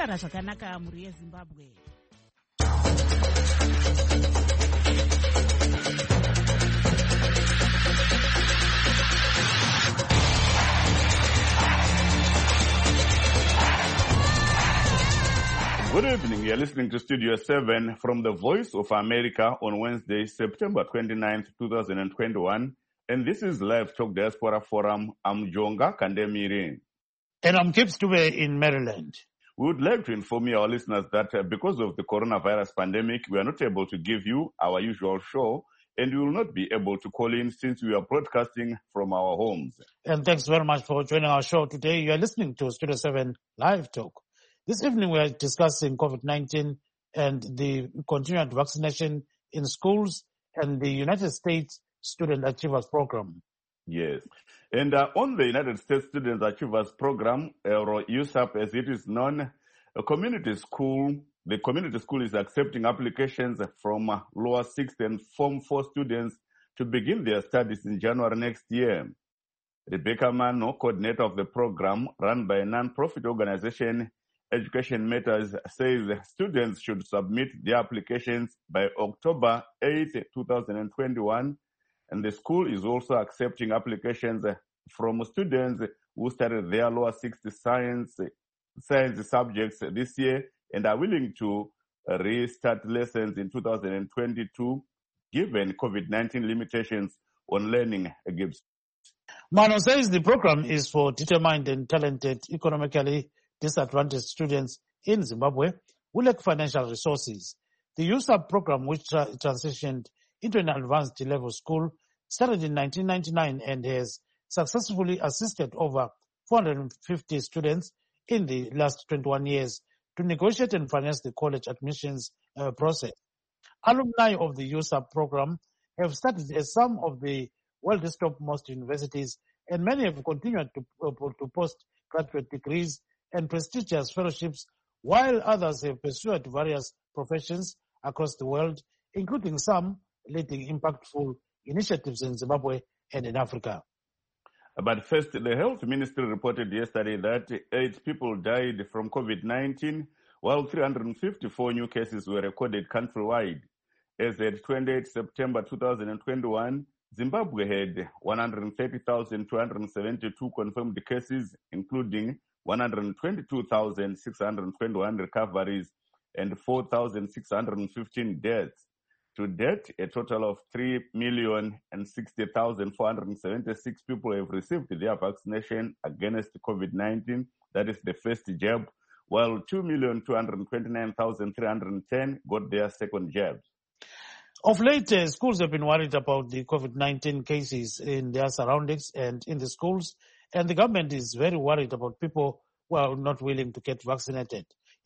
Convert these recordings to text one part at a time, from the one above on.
Makagara zvakanaka muri yeZimbabwe. Good evening. You're listening to Studio 7 from the Voice of America on Wednesday, September 29th, 2021. And this is Live Talk Diaspora Forum. I'm Jonga Kandemiri. And I'm Gibbs Dube in Maryland. We would like to inform our listeners that because of the coronavirus pandemic, we are not able to give you our usual show, and we will not be able to call in since we are broadcasting from our homes. And thanks very much for joining our show today. You are listening to Studio 7 Live Talk. This evening we are discussing COVID-19 and the continued vaccination in schools and the United States Student Achievers Program. Yes. And on the United States Student Achievers Program, or USAP as it is known, the community school is accepting applications from lower 6th and Form 4 students to begin their studies in January next year. Rebecca Mano, coordinator of the program run by a non-profit organization, Education Matters, says students should submit their applications by October 8, 2021. And the school is also accepting applications from students who started their lower 60 science subjects this year and are willing to restart lessons in 2022, given COVID-19 limitations on learning. Gibbs. Mano says the program is for determined and talented, economically disadvantaged students in Zimbabwe who lack financial resources. The USAP program, which transitioned into an advanced level school, started in 1999 and has successfully assisted over 450 students in the last 21 years to negotiate and finance the college admissions process. Alumni of the USAP program have studied at some of the world's topmost universities, and many have continued to postgraduate degrees and prestigious fellowships, while others have pursued various professions across the world, including some leading impactful initiatives in Zimbabwe and in Africa. But first, the health ministry reported yesterday that 8 people died from COVID-19, while 354 new cases were recorded countrywide. As at 28 September 2021, Zimbabwe had 130,272 confirmed cases, including 122,621 recoveries and 4,615 deaths. To date, a total of 3,060,476 people have received their vaccination against COVID-19. That is the first jab, while 2,229,310 got their second jabs. Of late, schools have been worried about the COVID-19 cases in their surroundings and in the schools, and the government is very worried about people who are not willing to get vaccinated.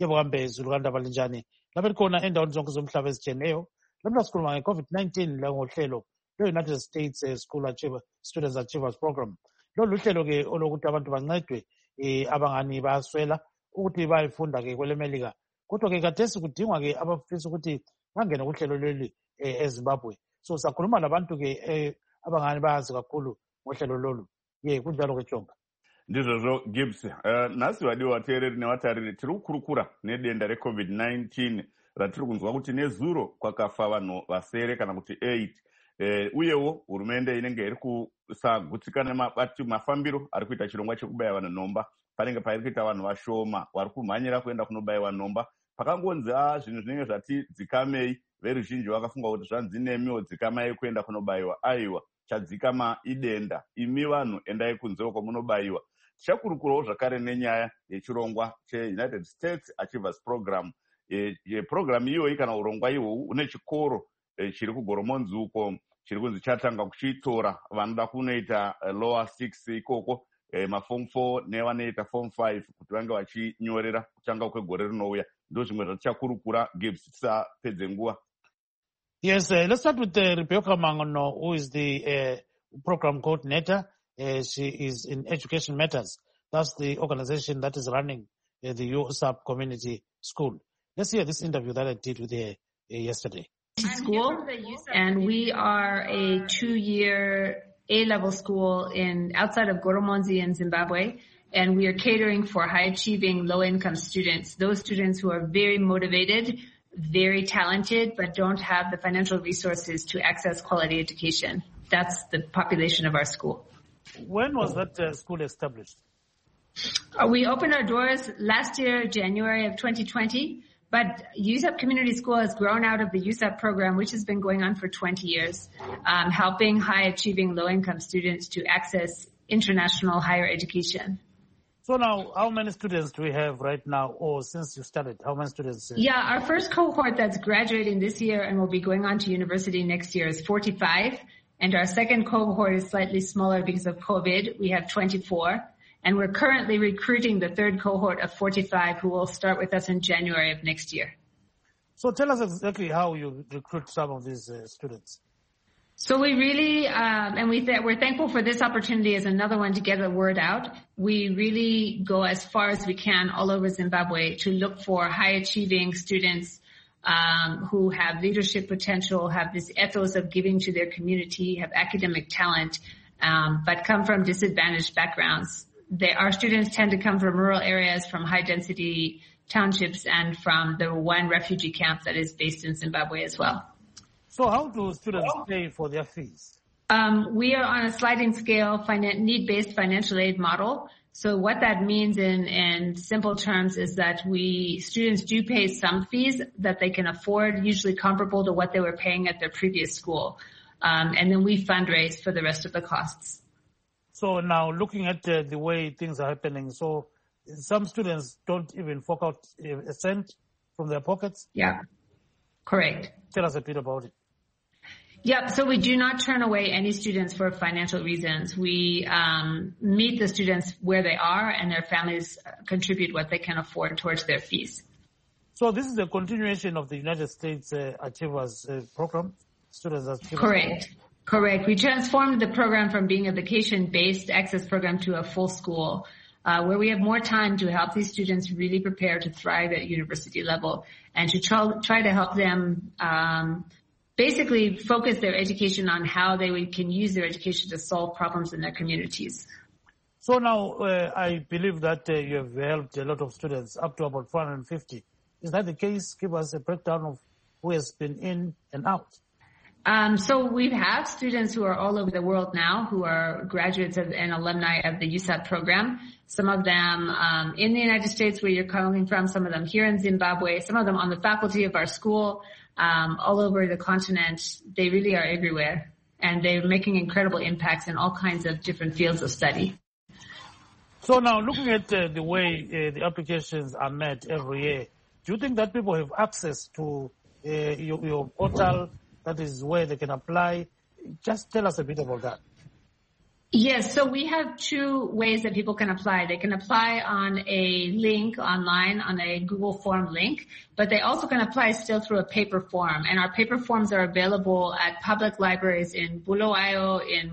Lamla sikhuluma nge-COVID-19 langohlelo le-United States Students Achievers Program. Lolu hlelo ke olokuthi abantu bancedwe abangani bayaswela ukuthi bayifunda ke kwelemelika. Kodwa ke khathesi kudingwa ke abafisa ukuthi bangene kuhlelo leli eZimbabwe. So sakhuluma labantu ke abangani bayazi kakhulu ngohlelo lolu. Kunjalo ke Jonga. Ndizvo Gibbs. Nasi vadiwa vateereri nevatariri tiri kukurukura nedenda reCovid-19 ratiri kunzwa kuti nezuro kwakafa vanhu vasere kana kuti 8. Uyewo hurumende inenge iri kusagutsikana mafambiro ari kuita chirongwa chekubaya vanhu nhomba. Panenge pairi kuita vanhu vashoma vari kumhanyira kuenda kunobayiwa nhomba. Pakangonzi zvinhu zvinenge zvati dzikamei, veruzhinji vakafunga kuti zvanzi nemiwo dzikamai kuenda kunobayiwa. Aiwa, chadzikama idenda. Imi vanhu endai kunzewo kwamunobayiwa. Tichakurukurawo zvakare nenyaya yechirongwa cheUnited States Achievers Program. Program iyoyi kana urongwa ihwohwu une chikoro chiri kuGoromonzi uko chiri kunzi chatanga kuchitora vanoda kunoita lower 6 ikoko maform 4 nevanoita form 5 kuti vange vachinyorera kutanga kwegore rinouya. Ndo zvimwe zvatichakurukura Gibbs tisapedze nguva. Yes, let's start with Rebecca Mangono, who is the program coordinator. She is in Education Matters. That's the organization that is running the USAP Community School. Let's hear this interview that I did with her yesterday. School, and we are a 2-year A-level school outside of Goromonzi in Zimbabwe. and we are catering for high-achieving, low-income students, those students who are very motivated, very talented, but don't have the financial resources to access quality education. That's the population of our school. When was that school established? We opened our doors last year, January of 2020, but USAP Community School has grown out of the USAP program, which has been going on for 20 years, helping high-achieving, low-income students to access international higher education. So now, how many students do we have right now, or since you started, how many students? Yeah, our first cohort that's graduating this year and will be going on to university next year is 45, and our second cohort is slightly smaller because of COVID. We have 24, and we're currently recruiting the third cohort of 45 who will start with us in January of next year. So tell us exactly how you recruit some of these students. So we really, we're thankful for this opportunity as another one to get the word out. We really go as far as we can all over Zimbabwe to look for high-achieving students who have leadership potential, have this ethos of giving to their community, have academic talent, but come from disadvantaged backgrounds. Our students tend to come from rural areas, from high-density townships, and from the one refugee camp that is based in Zimbabwe as well. So how do students pay for their fees? We are on a sliding scale, need-based financial aid model. So what that means in simple terms is that students do pay some fees that they can afford, usually comparable to what they were paying at their previous school. And then we fundraise for the rest of the costs. So now looking at the way things are happening, so some students don't even fork out a cent from their pockets? Yeah, correct. Tell us a bit about it. Yeah, so we do not turn away any students for financial reasons. We meet the students where they are, and their families contribute what they can afford towards their fees. So this is a continuation of the United States Achievers program? Students Achievers Correct. Program. Correct. We transformed the program from being a vacation-based access program to a full school, where we have more time to help these students really prepare to thrive at university level and to try to help them basically focus their education on how they can use their education to solve problems in their communities. So now I believe that you have helped a lot of students, up to about 450. Is that the case? Give us a breakdown of who has been in and out. So we have students who are all over the world now who are graduates and alumni of the USAP program. Some of them in the United States where you're coming from, some of them here in Zimbabwe, some of them on the faculty of our school, all over the continent. They really are everywhere, and they're making incredible impacts in all kinds of different fields of study. So now looking at the way the applications are met every year, do you think that people have access to your portal? That is where they can apply. Just tell us a bit about that. Yes, so we have two ways that people can apply. They can apply on a link online, on a Google form link, but they also can apply still through a paper form. And our paper forms are available at public libraries in Bulawayo, in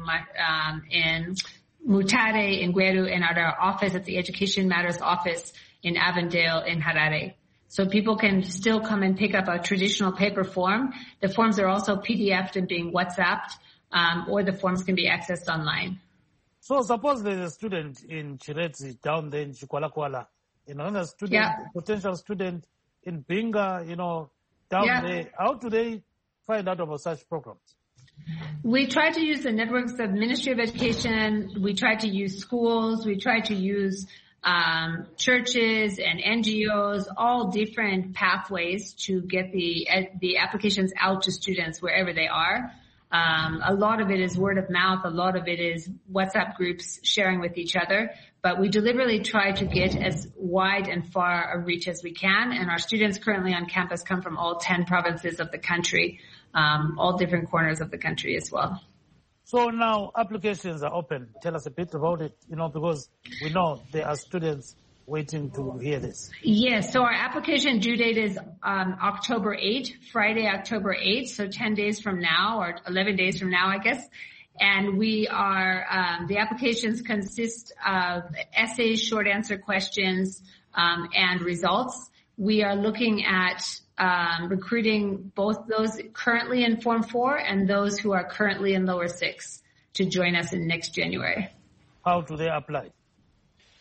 Mutare, in Gweru, and at our office at the Education Matters office in Avondale, in Harare. So people can still come and pick up a traditional paper form. The forms are also PDF'd and being WhatsApped, or the forms can be accessed online. So suppose there's a student in Chiretsi down there in Chikwalakwala, another student, potential student in Binga, down there. How do they find out about such programs? We try to use the networks of Ministry of Education. We try to use schools. We try to use churches and NGOs, all different pathways to get the applications out to students wherever they are. A lot of it is word of mouth. A lot of it is WhatsApp groups sharing with each other. But we deliberately try to get as wide and far a reach as we can. And our students currently on campus come from all 10 provinces of the country, all different corners of the country as well. So now applications are open. Tell us a bit about it, because we know there are students waiting to hear this. Yes, so our application due date is October 8, Friday, October 8, so 10 days from now, or 11 days from now, I guess. And we are, the applications consist of essays, short answer questions, and results. We are looking at recruiting both those currently in Form 4 and those who are currently in Lower 6 to join us in next January. How do they apply?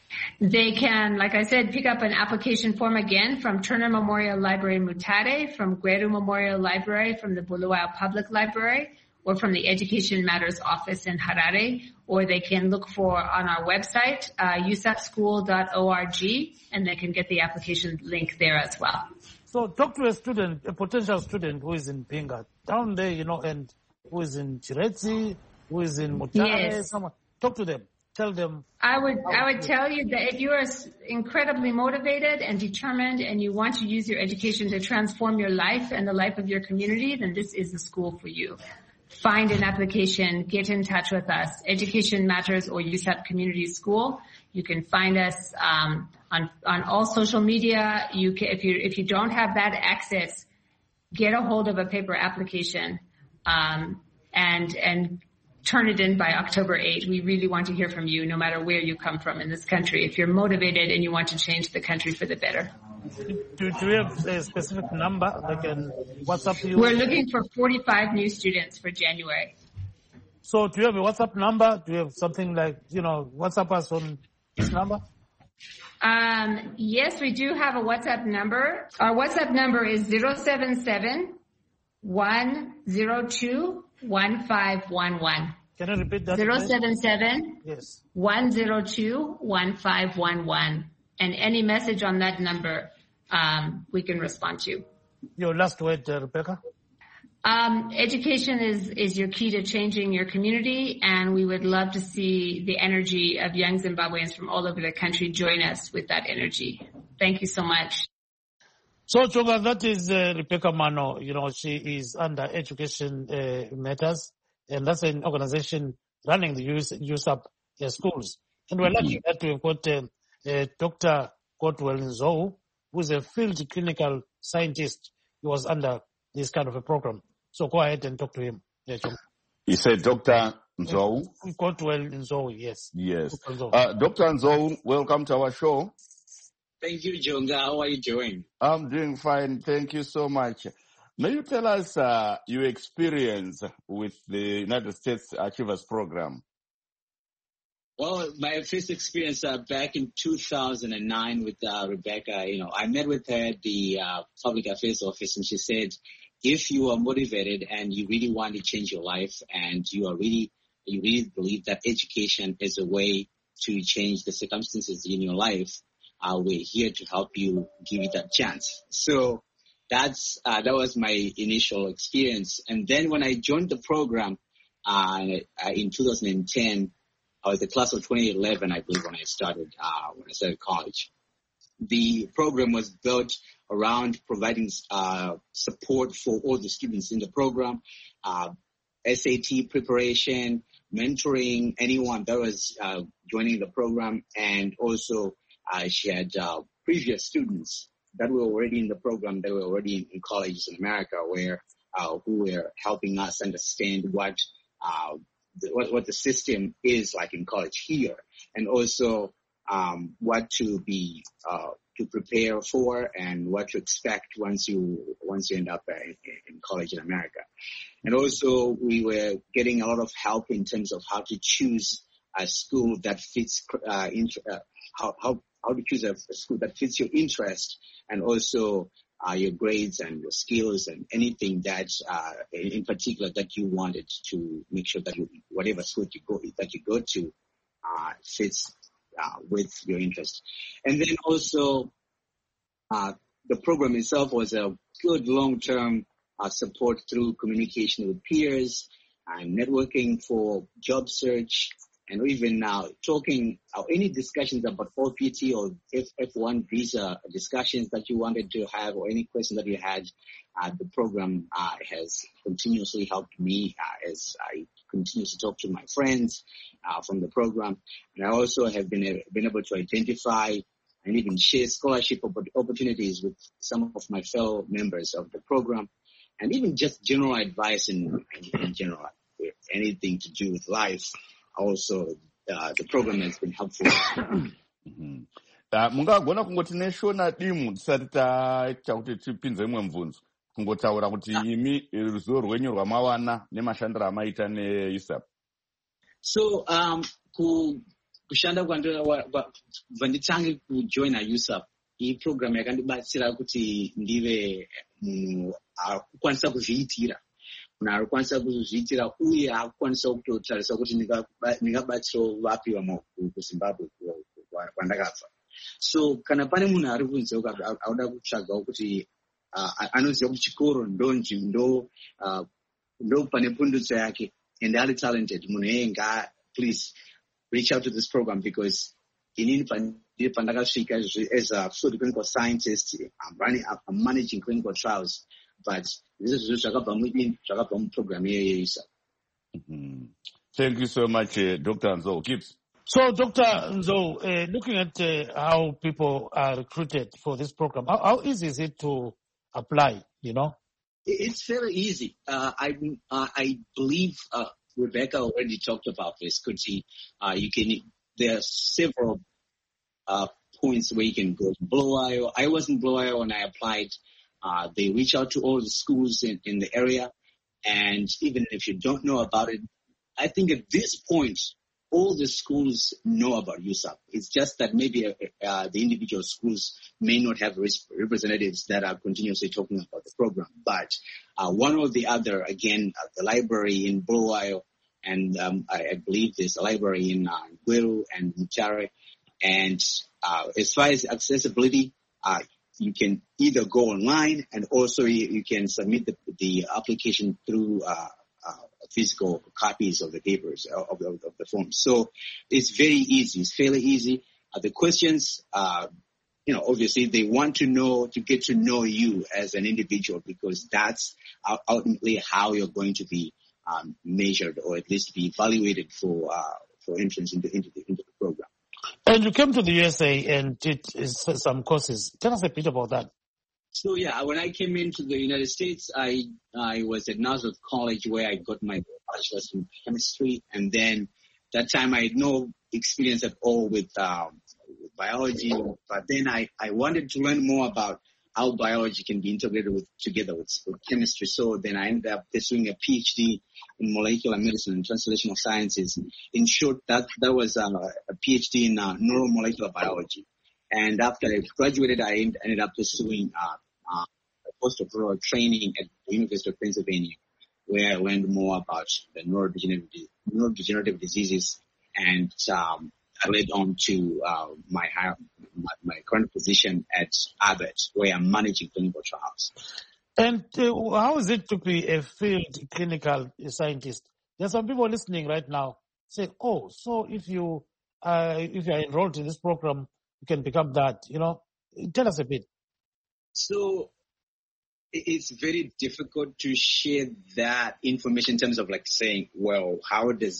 They can, like I said, pick up an application form again from Turner Memorial Library Mutare, from Gweru Memorial Library, from the Bulawayo Public Library, or from the Education Matters Office in Harare, or they can look for on our website, usapschool.org, and they can get the application link there as well. So talk to a student, a potential student who is in Pinga, down there, and who is in Chiretsi, who is in Mutare, Yes. someone. Talk to them. Tell them. I would tell you that if you are incredibly motivated and determined and you want to use your education to transform your life and the life of your community, then this is the school for you. Find an application, get in touch with us, Education Matters or USAP Community School. You can find us on all social media. If you don't have that access, get a hold of a paper application and turn it in by October 8. We really want to hear from you, no matter where you come from in this country. If you're motivated and you want to change the country for the better. Do you have a specific number they can WhatsApp you? We're looking for 45 new students for January. So do you have a WhatsApp number? Do you have something like, WhatsApp us on this number? Yes, we do have a WhatsApp number. Our WhatsApp number is 077-102-1511. Can you repeat that? 077 Yes. 102-1511. And any message on that number, we can respond to. Your last word, Rebecca? Education is your key to changing your community, and we would love to see the energy of young Zimbabweans from all over the country join us with that energy. Thank you so much. So, Chonga, that is Rebecca Mano. She is under Education Matters, and that's an organization running the USAP schools. And we're lucky that we've got Dr. Godwell Nzou, who is a field clinical scientist. He was under this kind of a program. So go ahead and talk to him. You said Dr. Nzou? Godwell Nzou, yes. Yes. Dr. Nzou, welcome to our show. Thank you, Jonga. How are you doing? I'm doing fine. Thank you so much. May you tell us your experience with the United States Achievers Program? Well, my first experience back in 2009 with Rebecca, I met with her at the Public Affairs Office, and she said, if you are motivated and you really want to change your life and you really believe that education is a way to change the circumstances in your life, we're here to help you give it that chance. So that was my initial experience. And then when I joined the program in 2010, I was the class of 2011, I believe, when I started college. The program was built around providing support for all the students in the program, SAT preparation, mentoring anyone that was joining the program, and also she had previous students that were already in the program, that were already in colleges in America, who were helping us understand what the system is like in college here, and also what to be to prepare for and what to expect once you end up in college in America. And also we were getting a lot of help in terms of how to choose a school that fits how to choose a school that fits your interest, and also your grades and your skills and anything that in particular that you wanted to make sure that whatever school you go to fits with your interest. And then also the program itself was a good long-term support through communication with peers and networking for job search, and even talking any discussions about OPT or F1 visa discussions that you wanted to have, or any question that you had. The program has continuously helped me as I continue to talk to my friends from the program. And I also have been able to identify and even share scholarship opportunities with some of my fellow members of the program, and even just general advice in general, anything to do with life. Also, the program has been helpful. Mungagona kungoti neshona dimu tisati taita kuti tipinze imwe mvunzo, kungotaura kuti imi ruzivo rwenyu rwamawana nemashandiro amaita neUSAP. So kushanda vanditange kujoina USAP program yakandibatsira kuti ndive munhu akukwanisa kuzviitira, munhu arikwanisa kuzviitira uye akukwanisa kutotarisa kuti ndingabatsirawo vapi vamwe kuZimbabwe kwandakabva. So kana pane munhu ari kunze auda kutsvagawo kuti anoziva kuti chikoro ndo pane pundutso yake and are talented, munhu yenga, please reach out to this program, because inini pandakasvika as a food clinical scientist, I'm managing clinical trials, but this is zvakabva muprogram yeYUSAP. Thank you so much, Dr. Nzo. Gibbs. So, Dr. Nzo, looking at how people are recruited for this program, how easy is it to apply, you know? It's very easy. I believe Rebecca already talked about this. There are several points where you can go. Bulawayo. I was in Bulawayo when I applied. They reach out to all the schools in the area. And even if you don't know about it, I think at this point, all the schools know about USAP. It's just that maybe the individual schools may not have representatives that are continuously talking about the program. But one or the other, again, the library in Bulawayo, and I believe there's a library in Gweru and Mutare. And as far as accessibility, you can either go online, and also you can submit the application through physical copies of the papers of the forms. So it's very easy. It's fairly easy. The questions, obviously they want to get to know you as an individual, because that's ultimately how you're going to be measured, or at least be evaluated for entrance into the program. And you came to the USA and did some courses. Tell us a bit about that. So yeah, when I came into the United States, I was at Nazareth College, where I got my bachelor's in chemistry, and then that time I had no experience at all with biology. But then I wanted to learn more about how biology can be integrated together with chemistry. So then I ended up pursuing a PhD in molecular medicine and translational sciences. In short, that was a PhD in neuromolecular biology. And after I graduated, I ended up pursuing postdoctoral training at the University of Pennsylvania, where I learned more about the neurodegenerative diseases, and I led on to my current position at Abbott, where I'm managing clinical trials. And how is it to be a field clinical scientist? There are some people listening right now say, "Oh, so if you are enrolled in this program, you can become that." Tell us a bit. So it's very difficult to share that information in terms of saying, well, how does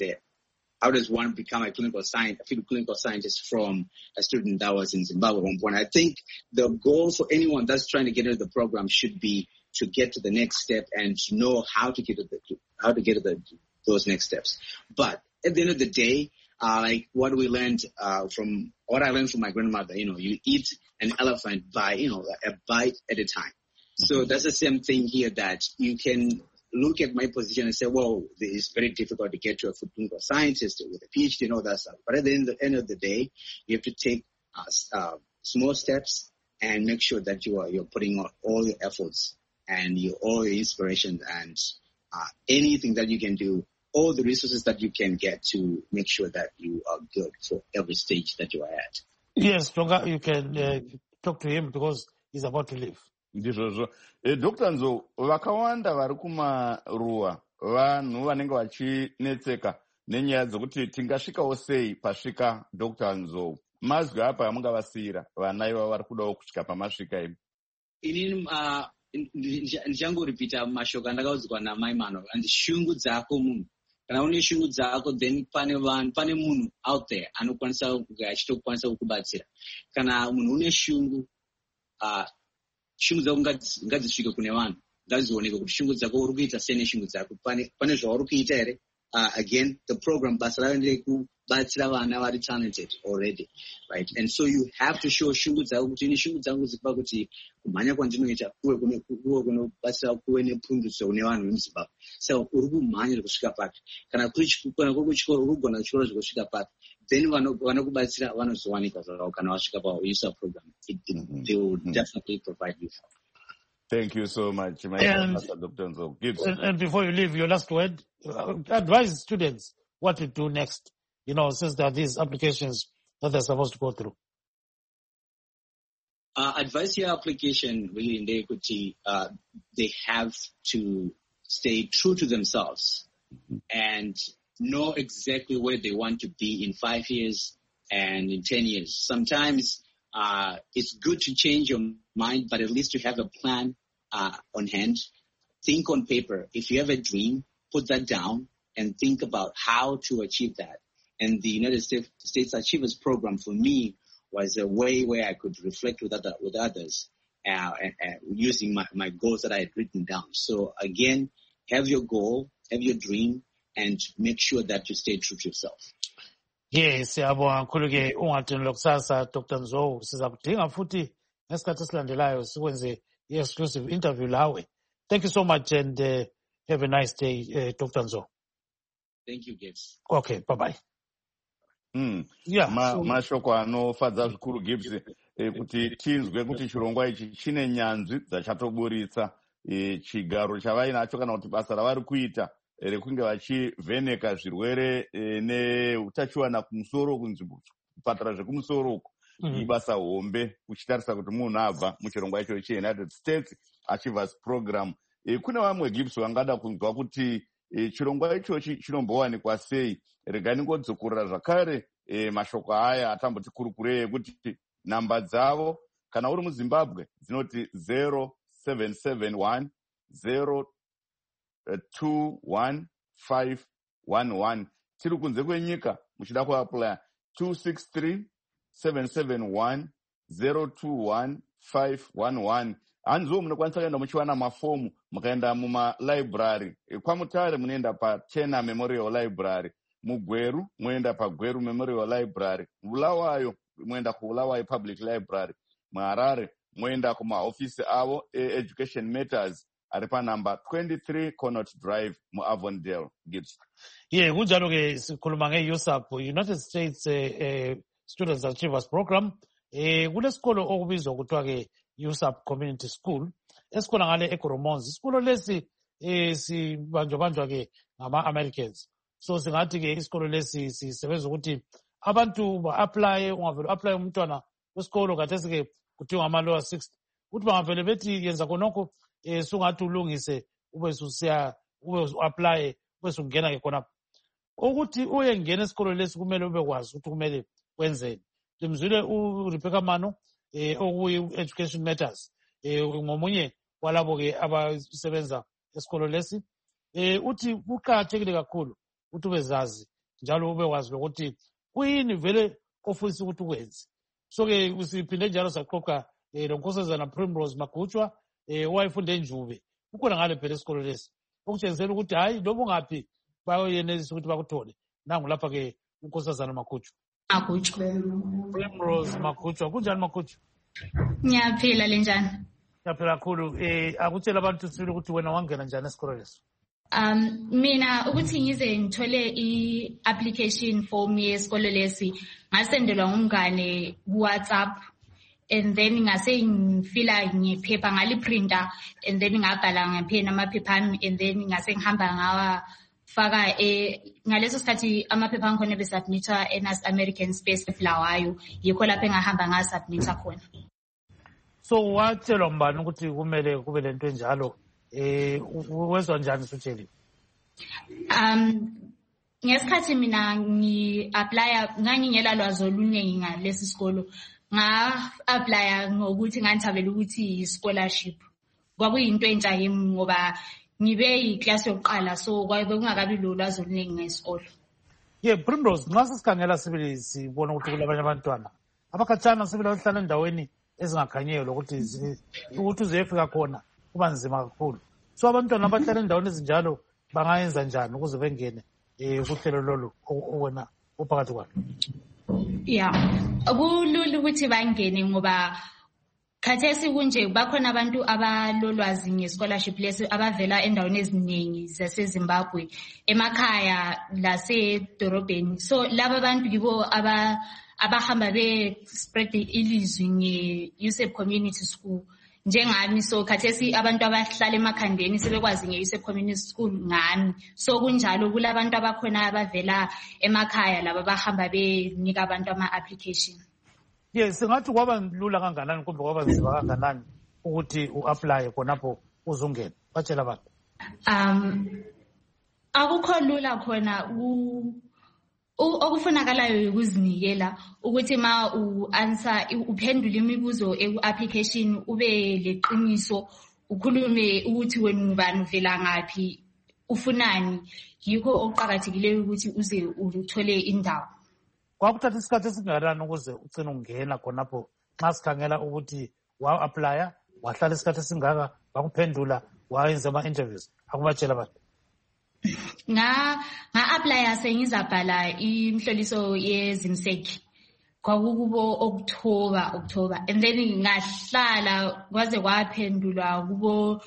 one become a clinical scientist from a student that was in Zimbabwe at one point? I think the goal for anyone that's trying to get into the program should be to get to the next step and to know how to get to those next steps. But at the end of the day, what I learned from my grandmother, you eat an elephant by, a bite at a time. So that's the same thing here, that you can look at my position and say, well, it's very difficult to get to a food clinical scientist with a PhD and all that stuff. But at the end of the day, you have to take small steps and make sure that you're putting on all your efforts and all your inspiration and anything that you can do, all the resources that you can get to make sure that you are good for every stage that you are at. Yes, Tonga, you can talk to him because he's about to leave. Ndizvozvo. Dr. Nzo, vakawanda vari kumaruwa vanhu vanenge vachinetseka nenyaya dzokuti tingasvikawo sei pasvika Dr. Nzo. Mazwi apa amungavasiyira vana iva vari kudawo kusvika pamasvika imi? Inini ndichangoripita mashoko andakaudzwa namai Mano, and shungu dzako munhu. Kana une shungu dzako, then pane munhu out there anokwanisa achitokwanisa kukubatsira. Kana munhu une shungu, shungu dzako ngadzisvike kune vanhu, ngadzioneke kuti shungu dzako uri kuita sei neshungu dzako, pane zvauri kuita here. Again, the program basa rayo nderekubatsira vana vari talented already, right? And so you have to show shungu dzako kuti ine shungu dzangu dzipa kuti kumhanya kwandinoita kuwe kunobatsira kuve nepundutso kune vanhu vemuZimbabwe. So uri kumhanya kusvika pati, kana kuri kuchikoro uri kugona chikoro zvekusvika pati. then vanokubatsira kana wasvika pauser program, they will definitely provide you. Thank you so much, Master Dr. Nzo. And before you leave, your last word, advise students what to do next, since there are these applications that they're supposed to go through. Advice your application really in the equity, they have to stay true to themselves and know exactly where they want to be in 5 years and in 10 years. Sometimes it's good to change your mind, but at least you have a plan on hand. Think on paper. If you have a dream, put that down and think about how to achieve that. And the United States Achievers Program for me was a way where I could reflect with others using my goals that I had written down. So again, have your goal, have your dream, and make sure that you stay true to yourself. Yes, siyabonga kakhulu ke ungadinwa kusasa Dr. Nzo, siza kudinga futhi ngesikhathi esilandelayo sikwenze i-exclusive interview lawe. Thank you so much and have a nice day, Dr. Nzo. Thank you, Gibbs. Okay, bye-bye. Yeah, mashoko anofadza zvikuru Gibbs kuti tinzwe kuti chirongwa ichi chine nyanzvi dzachatoburitsa chigaro chavainacho kana kuti basa ravari kuita rekunge vachivheneka zvirwere neutachiwana kumusoro kunzvimbo kupatara zvekumusoro uku ibasa hombe uchitarisa kuti munhu abva muchirongwa icho cheUnited States Achievers Program. Kuna vamwe Gibbs vangada kunzwa kuti chirongwa ichochi chinombowanikwa sei. Regai ningodzokorera zvakare mashoko aya atamboti kurukurei ekuti namba dzavo kana uri muZimbabwe dzinoti 0771 021511. Tiri kunze kwenyika muchida kuapply 263 771 021511. Hanzo munokwanisa kuenda muchiwana mafomu mukaenda mumalibrary. KwaMutare munoenda paChena Memorial Library. Mugweru muenda paGweru Memorial Library. Bulawayo muenda kuBulawayo Public Library. Muharare muenda kumahofisi avo Education Matters ari panamba 23 Connaught Drive muAvondale. Gibbs. Yeah, kunjalo ke sikhuluma ngeUSAP, United States Students Achievers Program. Kulesikolo okubizwa kuthiwa ke USAP Community School esikhona ngale eGoromonzi. Isikolo lesi sibanjwa ke ngama-Americans. So singathi ke isikolo lesi sisebenza ukuthi abantu ba-apply, ungavele apply umntwana wesikolo kathesi ke kuthiwa ngama-lower 60 ukuthi bangavele bethi yenza khonokho sungathi ulungise ube apply ube sungena ke khona ukuthi uye ngena esikolo lesi kumele ube kwazi ukuthi kumele wenzeni. Limzwile uRebecca Mano okuyi-Education Matters ngomunye walabo ke abasebenza esikolo lesi uthi kuqakathekile kakhulu ukuthi ubezazi njalo ubekwazi ukuthi kuyini vele ofisa ukuthi ukwenze. So ke siphinde njalo saqoqa lo Nkosazana Primrose Magutshwa owayefunde eNjuve ukhona ngale phela esikolo lesi okutshengisela ukuthi hayi loba ungaphi bayenelisa ukuthi bakuthole. Nangu lapha ke uNkosazana Magutshwa. Primrose Magutshwa, kunjani Magutshwa? Ngiyaphila lenjani? Ngiyaphila kakhulu. Akutshela abantu sibili ukuthi wena wangena njani esikolo leso? Mina ukuthi ngize ngithole i-application form yesikolo lesi ngasendelwa ngumngane ku-WhatsApp and then ngase ngifila ngephepha ngaliprinta and then ngabhala ngepheni amaphepha ami and then ngase ngihamba ngawafaka ngaleso sikhathi amaphepha angikhona besubmitha eNAS Space Bulawayo yikho lapho engahamba ngasubmitha khona. So watshelwa mbani ukuthi kumele kube lento enjalo? Wezwa njani sutsheli? Ngesikhathi mina ngi-apply ngangingela lwazi oluningi ngalesi sikolo nga-apply ngokuthi nganthabela ukuthi i-scholarship kwakuyinto entsha kimi ngoba ngibe yiclass yokuqala so bekungakabi lo lwazi oluningi ngesikolo. Yeah, Primrose, nxa sisikhangela sibili sibona ukuthi kulabanye abantwana abakhatshana sibili abahlala endaweni ezingakhanyiyo lokuthi uzefika khona kuba nzima kakhulu. So abantwana abahlala endaweni ezinjalo bangayenza njani ukuze bengene kuhlelo lolu wena uphakathi kwalo? Yeah, kulula ukuthi bangene ngoba Khathesi kunje bakhona abantu abalolwazi nge-scholarship lesi abavela endaweni eziningi zaseZimbabwe emakhaya lasedorobheni. So laba bantu yibo abahamba be-spread ilizwi nge-USEP Community School njengami. So khathesi abantu abahlala emakhandeni sebekwazi nge-USEP Community School ngami. So kunjalo kulabantu abakhona abavela emakhaya laba bahamba benika abantu ama-application. Yes, singathi kwaba lula kanganani kumbe kwaba nzima kanganani ukuthi u-apply khonapho uzungena? Batshela abantu. Akukho lula khona okufunakalayo ukuzinikela ukuthi ma u-answer uphendula imibuzo eku-application ube leqiniso ukhulume ukuthi wena ngubani uvela ngaphi ufunani. Yikho okuqhakathekileyo ukuthi uze uthole indawo. Kwakuthatha isikhathi esingakanani ukuze ugcine ungena khonapho nxa sikhangela ukuthi wa-applya wahlala isikhathi esingaka wakuphendula wayenza ama-interviews? Akubatshela abantu. Nga-applya sengizabhala imhloliso yezimseki kwakukubo October and then ngahlala kwaze kwaphendulwa kubo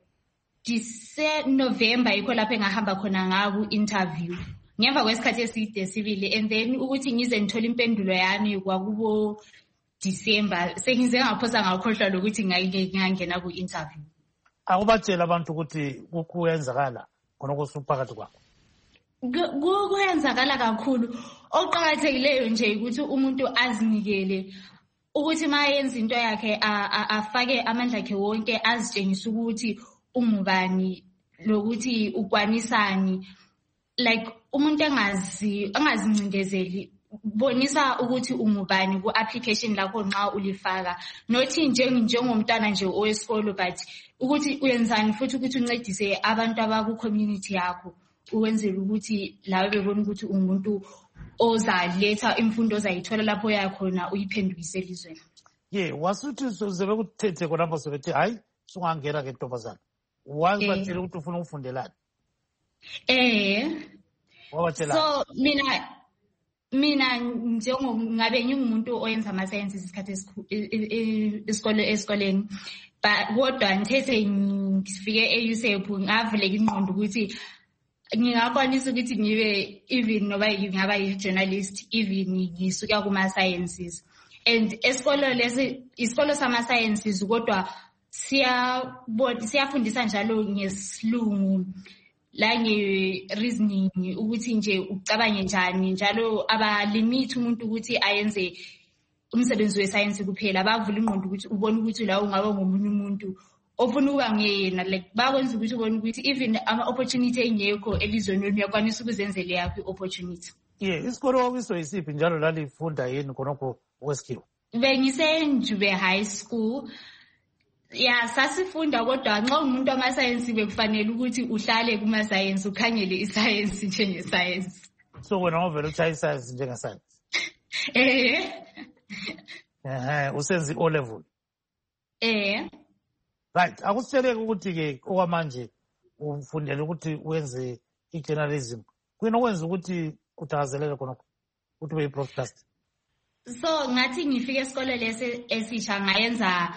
November yikho lapho engahamba khona ngaku interview ngemva kwesikhathi eside sibili, and then ukuthi ngize ngithola impendulo yami kwakubo December. Sengize ngaphosa ngakhohlwa lokuthi ngangena ku interview. Akubatshela abantu ukuthi kuyenzakala khona kusuphakathi kwakho. Kuyenzakala kakhulu. Oqhakathekileyo nje ukuthi umuntu azinikele ukuthi mayenza into yakhe afake amandla akhe wonke azitshengisa ukuthi ungubani lokuthi ukwanisani. Like umuntu angazincindezeli, bonisa ukuthi ungubani ku-application lakho nxa ulifaka, nothi njengomntwana nje owesikolo, but ukuthi uyenzani futhi ukuthi uncedise abantu abaku-community yakho ukwenzela ukuthi lawe bebona ukuthi umuntu ozaletha imfundo ozayithola lapho yakhona uyiphendukise elizweni. Wasuthi sebekuthethe khonapho sebethi hayi sungangena ke ntombazana, wabatshela ukuthi ufuna ukufundelani? So mina ngabe ngingumuntu oyenza ama-sciences isikhathi esikoleni, but kodwa ngithe ngifike e-USEP ngavuleka ingqondo ukuthi ngingakwanisa ukuthi ngibe even noba ngingaba yi-journalist even ngisuka kuma-sciences. And isikolo sama-sciences kodwa siyafundisa njalo ngesilungu la nge-reasoning ukuthi nje ucabange njani, njalo abalimit umuntu ukuthi ayenze umsebenzi we-science kuphela. Bavula ingqondo ukuthi ubone ukuthi la ungaba ngomunye umuntu ofuna ukuba ngeyena, like bakwenza ukuthi ubone ukuthi even ama-opportunity engekho elizweni uyakwanisa ukuzenzela yakho i-opportunity. Isikolo wakiso yisiphi njalo lalifunda yini khonokho Westkhiwa? Bengisenjube high school. Sasifunda kodwa nxa umuntu wama-science bekufanele ukuthi uhlale kuma-science ukhangele i-science njenge-science. So wena ngavele uthaya i-science njenge-science? Usenza i-O level? Right, akusitsheleke ukuthi-ke okwamanje ufundela ukuthi wenze i-journalism. Kuyini okwenza ukuthi uthakazelele khonokho ukuthi ube yi-broadcaster? So ngathi ngifike esikole lesi esisha ngayenza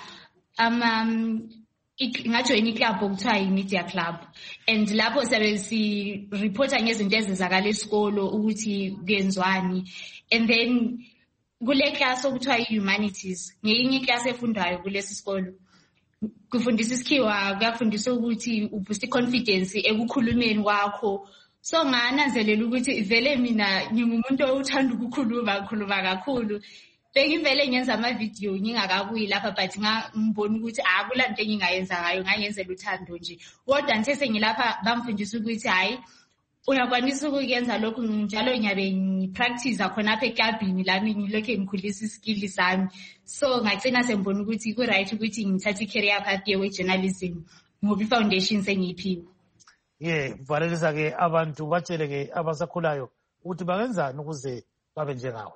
ngajoyina iclub okuthiwa yi-media club, and lapho sabe si-reporta ngezinto ezenzakala esikolo ukuthi kuyenzwani. And then kule class okuthiwa yi-humanities, ngeyinye iclass efundwayo kulesi sikolo, kufundisa isikhiwa, kuyafundisa ukuthi uboost confidence ekukhulumeni kwakho. So ngananzelela ukuthi vele mina ngingumuntu othanda ukukhuluma kakhulu. Bengivele ngenza ama-video ngingakabuyi lapha, but ngibona ukuthi akula nto engingayenza ngayo, ngangenzela uthando nje. Kodwa ngithe sengilapha bamfundisa ukuthi hayi uyakwanisa ukuyenza lokhu, njalo ngiyabe ngipractice khonapha eklabhini lami ngilokhu ngikhulisa iskill sami. So ngagcina sengibona ukuthi ku-right ukuthi ngithathe i-career path ye-journalism ngoba i-foundation sengiyiphiwe. Valelisa-ke abantu batshele-ke abasakhulayo ukuthi bangenzani ukuze babe njengawe.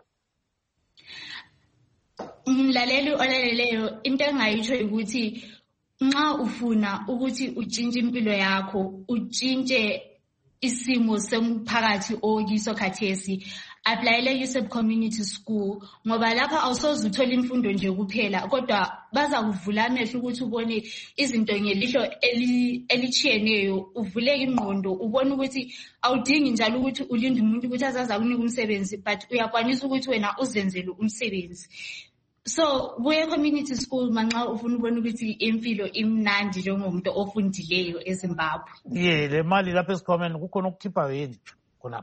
Umlaleli olaleleyo, into engayitsho ukuthi nxa ufuna ukuthi utshintshe impilo yakho, utshintshe isimo somphakathi okiso khathesi, applyele USAP Community School ngoba lapha awusoze uthola imfundo nje kuphela kodwa baza kuvula amehlo ukuthi ubone izinto ngelihlo elichiyeneyo uvuleke ingqondo ubone ukuthi awudingi njalo ukuthi ulinde umuntu ukuthi azaza ukunika umsebenzi but uyakwanisa ukuthi wena uzenzele umsebenzi. So kuye community school manxa ufuna ubona ukuthi impilo imnandi njengomuntu ofundileyo eZimbabwe. Le mali lapha esikhwameni kukhona ukukhipha yini khona?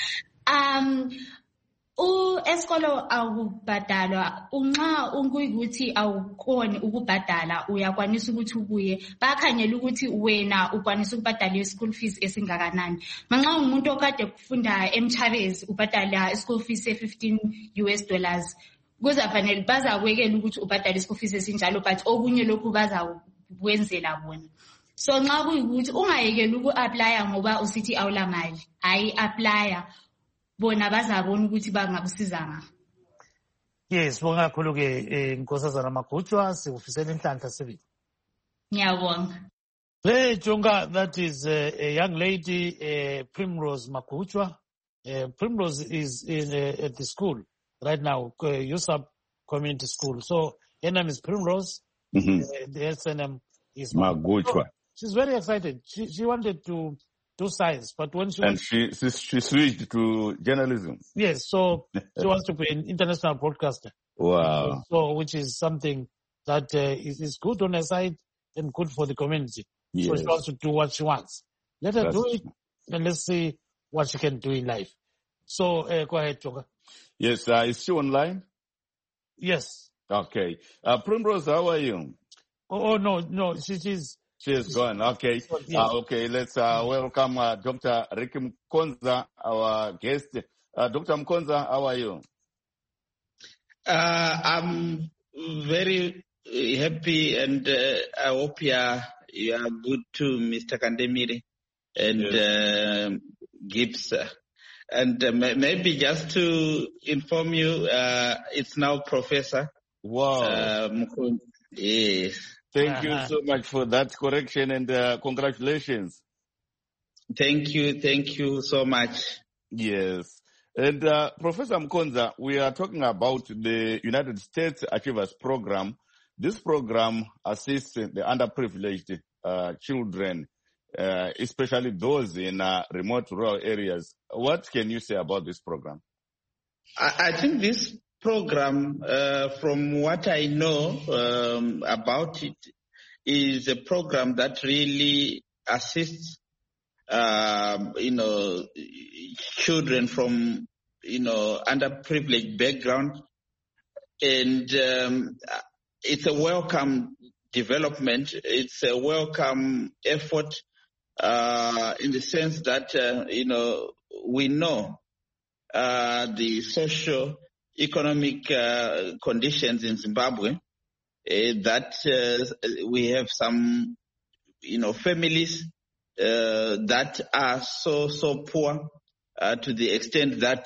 Esikolo awubhadalwa unxa unguyikuthi awukhona ukubhadala uyakwanisa ukuthi ubuye bakhanyela ukuthi wena ukwanisa ukubhadala school fees esingakanani. Manxa umuntu okade kufunda eMchabezi ubhadala school fees $15 kuzafanele bazakwekela ukuthi ubhadale school fees esinjalo but okunye lokhu bazakwenzela bona. So nxa kuyikuthi ungayekela uku-apply ngoba usithi awula mali hayi apply bona bazabona ukuthi bangakusiza nga. Yes, bonga kakhulu ke Nkosazana Magutshwa sikufisela inhlanhla sibili. Ngiyabonga. Jonga, that is a young lady, Primrose Magutshwa. Primrose is at the school right now, USAP Community School. So her name is Primrose. The SNM is Magutshwa. She's very excited. She wanted to do science, but when she switched to journalism. Yes, so she wants to be an international broadcaster. Wow! So which is something that is good on her side and good for the community. Yes. So she wants to do what she wants. Let her do it, and let's see what she can do in life. So go ahead, Jonga. Yes, is she online? Yes. Okay. Primrose, how are you? Oh no, she's. She's gone. Okay. Okay. Let's welcome Dr. Ricky Mkonza, our guest. Dr. Mkonza, how are you? I'm very happy, and I hope you are good too, Mr. Kandemire and Gibbs. And maybe just to inform you, it's now Professor. Wow. Yes. Thank you so much for that correction, and congratulations. Thank you so much. Yes. And Professor Mkonza, we are talking about the United States Achievers Program. This program assists the underprivileged children, especially those in remote rural areas. What can you say about this program? I think this program, from what I know about it, is a program that really assists, children from, underprivileged background, and it's a welcome development. It's a welcome effort, in the sense that we know the social economic conditions in Zimbabwe, that we have some, families that are so poor to the extent that,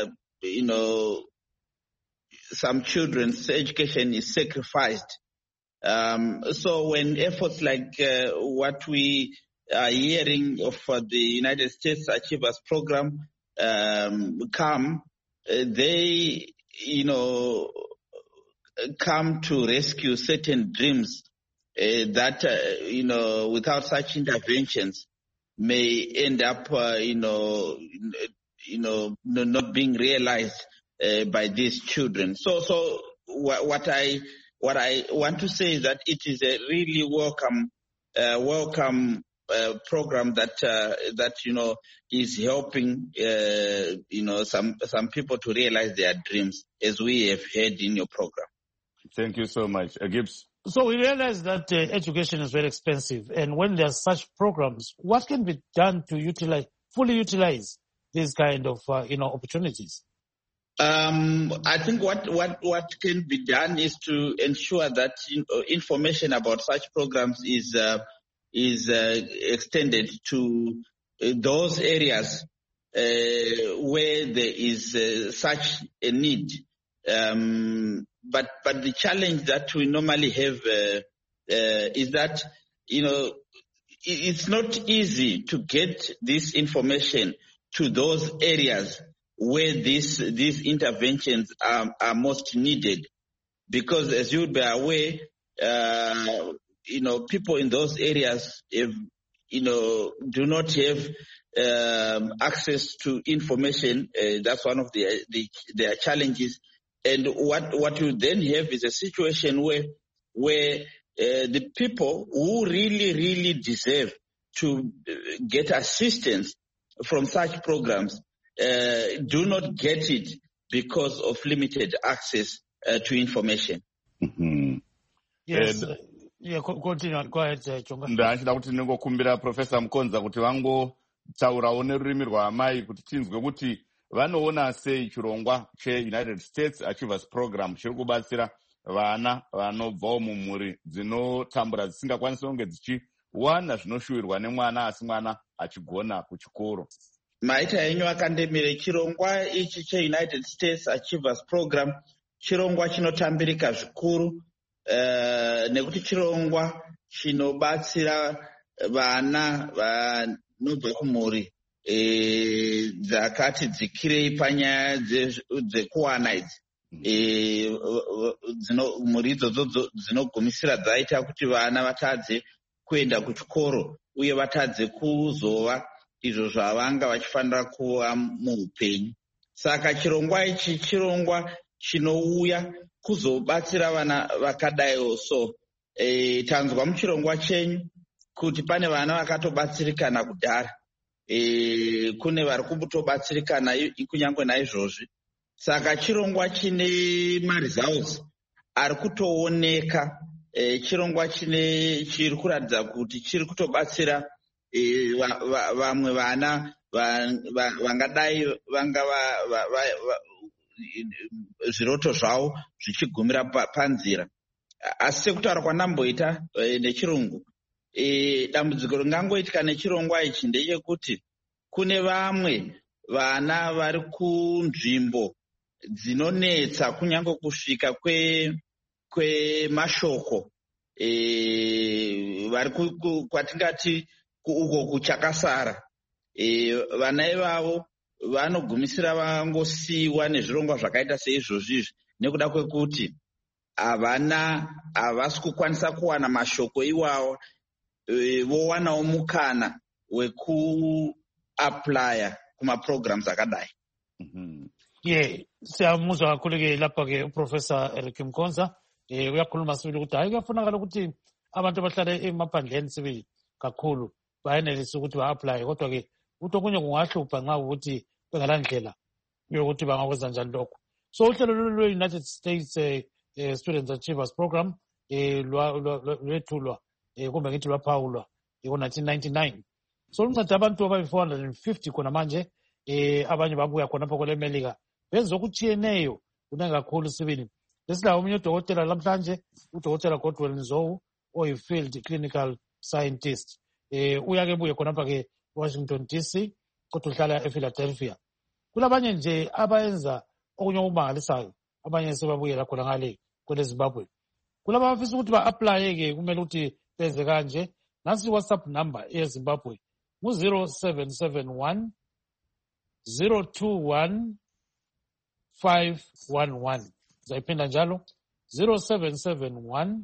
some children's education is sacrificed. So when efforts like what we are hearing of the United States Achievers Program come, they come to rescue certain dreams that, without such interventions may end up, not being realized by these children. So what I want to say is that it is a really welcome program that is helping some people to realize their dreams, as we have heard in your program. Thank you so much, Gibbs. So we realize that education is very expensive, and when there are such programs, what can be done to fully utilize these kind of opportunities? I think what can be done is to ensure that information about such programs is extended to those areas where there is such a need. But the challenge that we normally have is that it's not easy to get this information to those areas where these interventions are most needed. Because as you would be aware, people in those areas, do not have access to information. That's one of their challenges. And what you then have is a situation where the people who really, really deserve to get assistance from such programs do not get it because of limited access to information. Mm-hmm. Yes. Yeah, continue. Go ahead, Chonga. Ndachida kuti ndingokumbira Professor Mukonza kuti vangotaurawo nerurimi rwaamai kuti tinzwe kuti vanoona sei chirongwa cheUnited States Achievers Program chiri kubatsira vana vanobvawo mumhuri dzinotambura dzisingakwanisi kunge dzichiwana zvinoshuwirwa nemwana asi mwana achigona kuchikoro. Maita enyu akandemire chirongwa ichi cheUnited States Achievers Program chirongwa chinotambirika zvikuru nekuti chirongwa chinobatsira vana vanobva kumhuri dzakati dzikirei panyaya dzekuwana idzi. Mhuri idzodzo dzinogumisira dzaita kuti vana vatadze kuenda kuchikoro uye vatadze kuzova izvo zvavanga vachifanira kuva muupenyu. Saka chirongwa ichi chirongwa chinouya kuzobatsira vana vakadaiwo. So tanzwa muchirongwa chenyu kuti pane vana vakatobatsirikana kudhara, kune vari kutobatsirikana kunyange naizvozvi. Saka chirongwa chine maresults ari kutooneka, chirongwa chiri kuratidza kuti chiri kutobatsira vamwe vana vangadai vanga zviroto zvavo zvichigumira panzira. Asi sekutaura kwandamboita nechirungu, dambudziko ringangoitika nechirongwa ichi ndechekuti kune vamwe vana vari kunzvimbo dzinonetsa kunyange kusvika kwemashoko, vari kwatingati uko kuchakasara. Vana ivavo vanogumisira vangosiyiwa nezvirongwa zvakaita seizvozvizvi nekuda kwekuti havasi kukwanisa kuwana mashoko iwawo, vowanawo mukana wekuaplaya kumaprograms akadai. Siyamuzwa kakhulu-ke lapha-ke uProfessor Eric Mkonza uyakhuluma sibili ukuthi hayi kuyafunakala ukuthi abantu abahlala emaphandleni sibili kakhulu bayenelisa ukuthi ba-aplaye, kodwa-ke ukuthi okunye kungahlupha nxa ukuthi bengalandlela yokuthi bangakwenza njani lokho. So uhlelo lwe-United States Students Achievers Program lwethulwa kumbe ngithi lwaphawulwa ngo-1999. So luncede abantu abayi-450 khona manje, abanye babuya khonapho kwelemelika benza okutshiyeneyo kunengi kakhulu sibili. Lesilawo omunye udokotela lamhlanje, udokotela Godwell Nzowu oyi-field clinical scientist. Uyake buye khonapha-ke Washington DC kodwa uhlala ePhiladelphia. Kulabanye nje abayenza okunye okumangalisayo, abanye sebabuyela khona ngale kweleZimbabwe. Kulaba abafisa ukuthi ba-aplaye-ke kumele ukuthi benze kanje. Nansi i-WhatsApp number eyeZimbabwe ngu-0771 021 511. Zayiphinda njalo 0771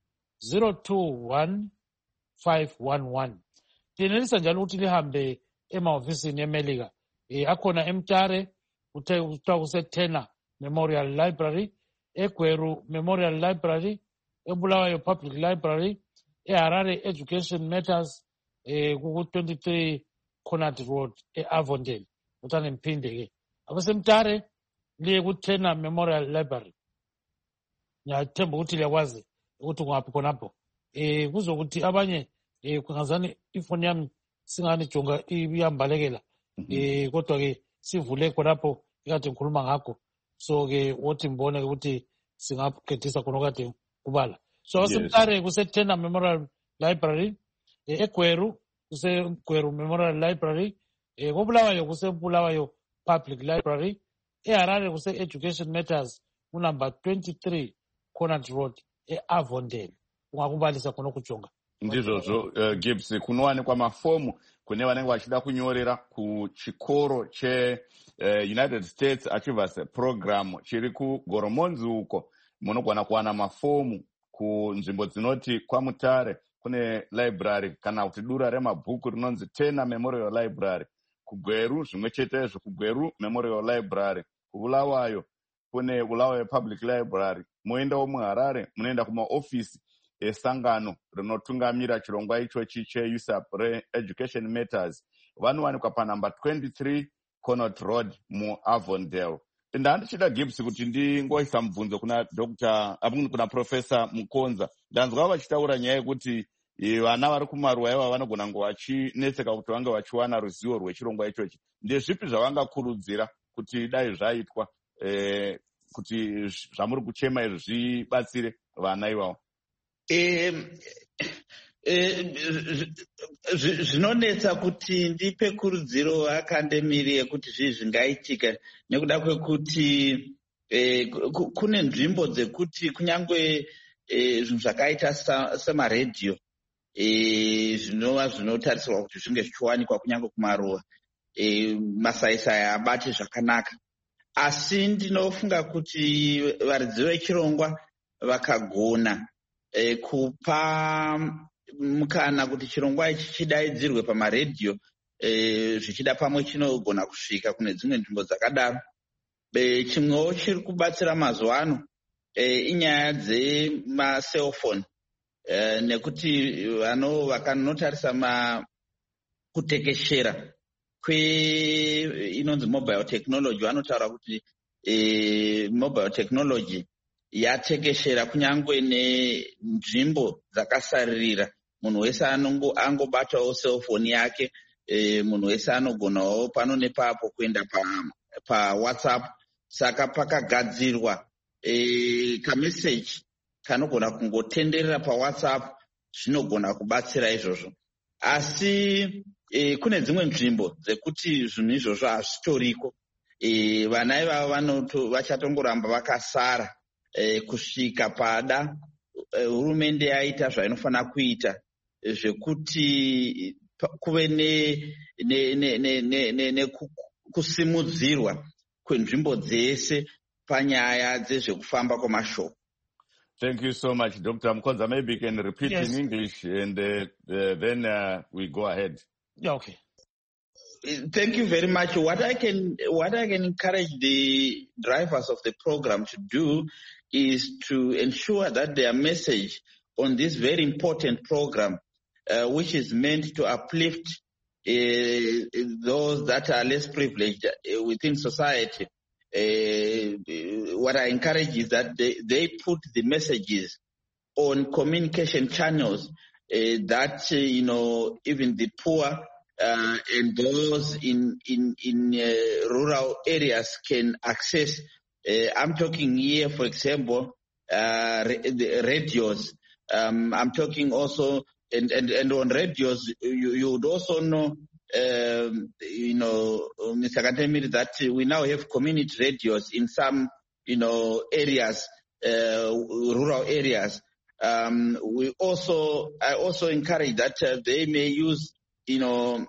021 511. Linelisa njalo ukuthi lihambe emahofisini eMelika. Akhona eMtare kuthiwa kuseTena Memorial Library, eGweru Memorial Library, eBulawayo Public Library, eHarare Education Matters, ku-23 Conant Road, eAvondale. Uthane mphinde-ke. Abasemtare liye kuTena Memorial Library. Ngiyathemba ukuthi liyakwazi ukuthi kungaphi khonapho. Kuzokuthi abanye kungazani ifoni yami singani jonga iyambalekela. Kodwa-ke sivule khonapho ekade ngikhuluma ngakho. So-ke wothi mbone ukuthi singaqedisa khona okade kubala. So abasemtare kuseTena Memorial Library, eGweru kuseGweru Memorial Library, koBulawayo kuseBulawayo Public Library, eHarare kuse-Education Matters unumber 23 Conant Road, eAvondale. Ungakubalisa khona ukujonga. Ndizvozvo Gibbs, kunowanikwa mafomu kune vanenge vachida kunyorera kuchikoro cheunited states achievers program chiri kugoromonzi uko, munogona kuwana mafomu kunzvimbo dzinoti kwaMutare kune library kana kuti dura remabhuku rinonzi Tena Memorial Library, kuGweru zvimwe chetezvo, kuGweru Memorial Library, kuBulawayo kune Bulawayo Public Library. Moendawo muHarare munoenda kumaofisi esangano rinotungamira chirongwa ichochi cheUSAP re-Education Matters. Vanowanikwa panumber 23 Connaught Road muAvondale. Ndandichida Gibbs kuti ndingoisa mubvunzo kuna Professor Mukonza. Ndanzwa vachitaura nyaya yekuti vana vari kumaruwa iva vanogona kunge vachinetseka kuti vange vachiwana ruzivo rwechirongwa ichochi. Ndezvipi zvavangakurudzira kuti dai zvaitwa kuti zvamuri kuchema izvi zvibatsire vana ivavo? Zvinonetsa kuti ndipe kurudziro akandemiri yekuti zvii zvingaitika, nekuda kwekuti kune nzvimbo dzekuti kunyangwe zvinhu zvakaita semaredhiyo zvinova zvinotarisirwa kuti zvinge zvichiwanikwa kunyangwe kumaruwa, masaisai abate zvakanaka. Asi ndinofunga kuti varidzi vechirongwa vakagona kupa mukana kuti chirongwa ichi chidaidzirwe pamaredhiyo, zvichida pamwe chinogona kusvika kune dzimwe nzvimbo dzakadaro. Chimwewo chiri kubatsira mazuva ano inyaya dzemaselfoni, nekuti vakanotarisa kutekeshera inonzi mobile technology, vanotaura kuti mobile technology yatekeshera kunyangwe nenzvimbo dzakasaririra. Munhu wese angobatawo selfoni yake, munhu wese anogonawo pano nepapo kuenda paWhatsApp. Saka pakagadzirwa kameseji kanogona kungotenderera paWhatsApp, zvinogona kubatsira izvozvo. Asi kune dzimwe nzvimbo dzekuti zvinhu izvozvo hazvitoriko. Vana ivava vachatongoramba vakasara kusvika pada hurumende yaita zvainofanira kuita, zvekuti kuve nekusimudzirwa kwenzvimbo dzese panyaya dzezvekufamba kwamashoko. Thank you so much, Dr. Mukonza. Maybe you can repeat in English and then we go ahead. Yeah, okay. Thank you very much. What I can encourage the drivers of the program to do is to ensure that their message on this very important program, which is meant to uplift those that are less privileged within society, what I encourage is that they put the messages on communication channels that even the poor and those in rural areas can access. I'm talking here, for example, the radios. I'm talking also, and on radios, you would also know, Mr. Kantemiri, that we now have community radios in some, areas, rural areas. I also encourage that they may use, the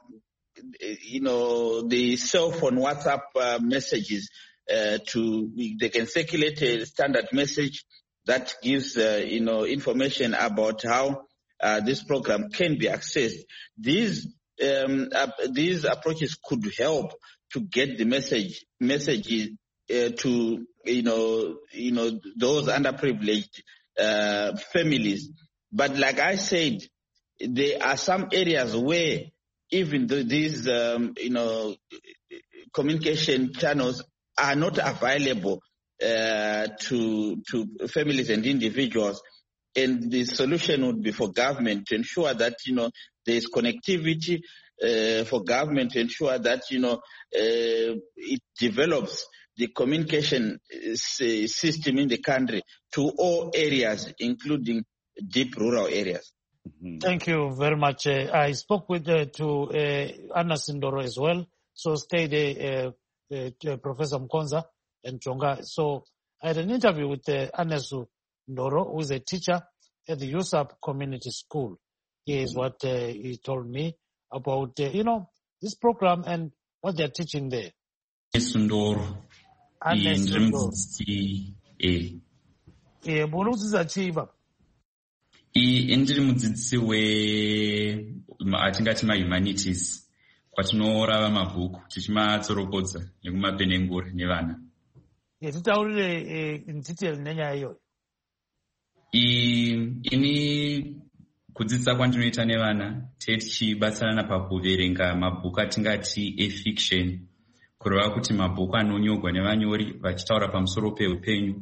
cell phone WhatsApp messages. They can circulate a standard message that gives information about how this program can be accessed. These approaches could help to get the messages to those underprivileged families. But like I said, there are some areas where even these communication channels are not available to families and individuals, and the solution would be for government to ensure that there is connectivity, for government to ensure that it develops the communication system in the country to all areas, including deep rural areas. Mm-hmm. Thank you very much. I spoke with to Anna Sindoro as well, so stay there, Professor Mukonza and Chonga. So I had an interview with Anesu Ndoro, who is a teacher at the USAP Community School. Here's what he told me about, this program and what they're teaching there? Sundoro. Ndiri mudzidzisi atingati mahumanities kwatinorava mabhuku tichimatsoropodza nekumapenengura nevana. Titaurire in detail nenyaya iyoyo. Ini kudzidzisa kwandinoita nevana tichibatsirana pakuverenga mabhuku atingati efiction, kureva kuti mabhuku anonyorwa nevanyori vachitaura pamusoro peupenyu.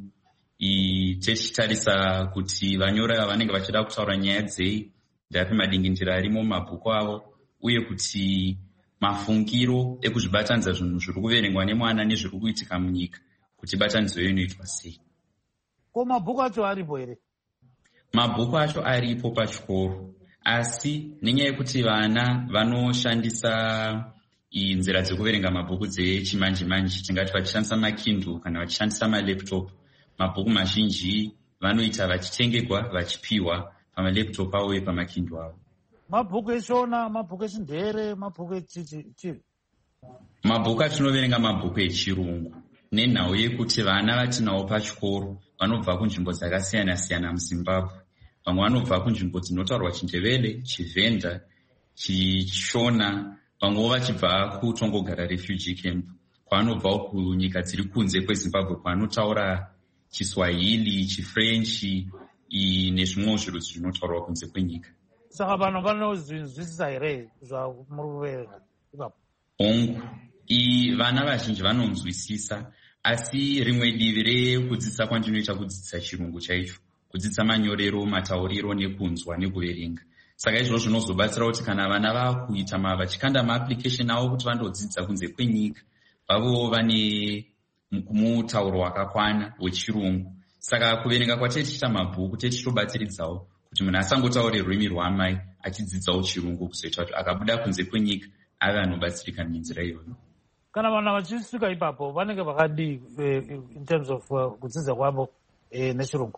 Tichitarisa kuti vanyori ava vanenge vachida kutaura nyaya dzei, ndapi madingindira arimo mumabhuku avo, uye kuti mafungiro ekuzvibatanidza zvinhu zviri kuverengwa nemwana nezviri kuitika munyika, kuti batanidzo iyo inoitwa sei. Ko mabhuku acho aripo here? Mabhuku acho aripo pachikoro, asi nenyaya yekuti vana vanoshandisa nzira dzekuverenga mabhuku dzechimanje manje, tingati vachishandisa makindle kana vachishandisa malaptop, mabhuku mazhinji vanoita vachitengegwa vachipiwa pamalaptop avo uye pamakindle avo. Mabhuku eshona, mabhuku echindere, mabhuku echichi? Mabhuku atinoverenga mabhuku echirungu, nenhau yekuti vana vatinawo pachikoro vanobva kunzvimbo dzakasiyana siyana muZimbabwe. Vamwe vanobva kunzvimbo dzinotaurwa Chindevele, Chivenda, Chishona, vamwewo vachibva kutongogara refugee camp, kwavanobvawo kunyika dziri kunze kweZimbabwe kwanotaura Chiswahili, Chifrench nezvimwewo zviro zvinotaurwa kunze kwenyika. Saka vanhu vanozvinzwisisa here zvamuri kuverenga ipapo? Hongu, vana vazhinji vanonzwisisa, asi rimwe divi rekudzidzisa kwandinoita kudzidzisa chirungu chaicho, kudzidzisa manyorero, matauriro nekunzwa nekuverenga. Saka izvozvo zvinozobatsira kuti kana vana vakuita vachikanda maapplication avo kuti vandodzidza kunze kwenyika, vavo vane mutauro wakakwana wechirungu. Saka kuverenga kwatetichita mabhuku tetichitobatsiridzawo kuti munhu asangotaure rurimi rwaamai achidzidzawo chirungu, kuzoita kuti akabuda kunze kwenyika ave anobatsirika nenzira iyoyo. Kana vanhu vachisvika ipapo vanenge vakadii in terms of kudzidza kwavo nechirungu?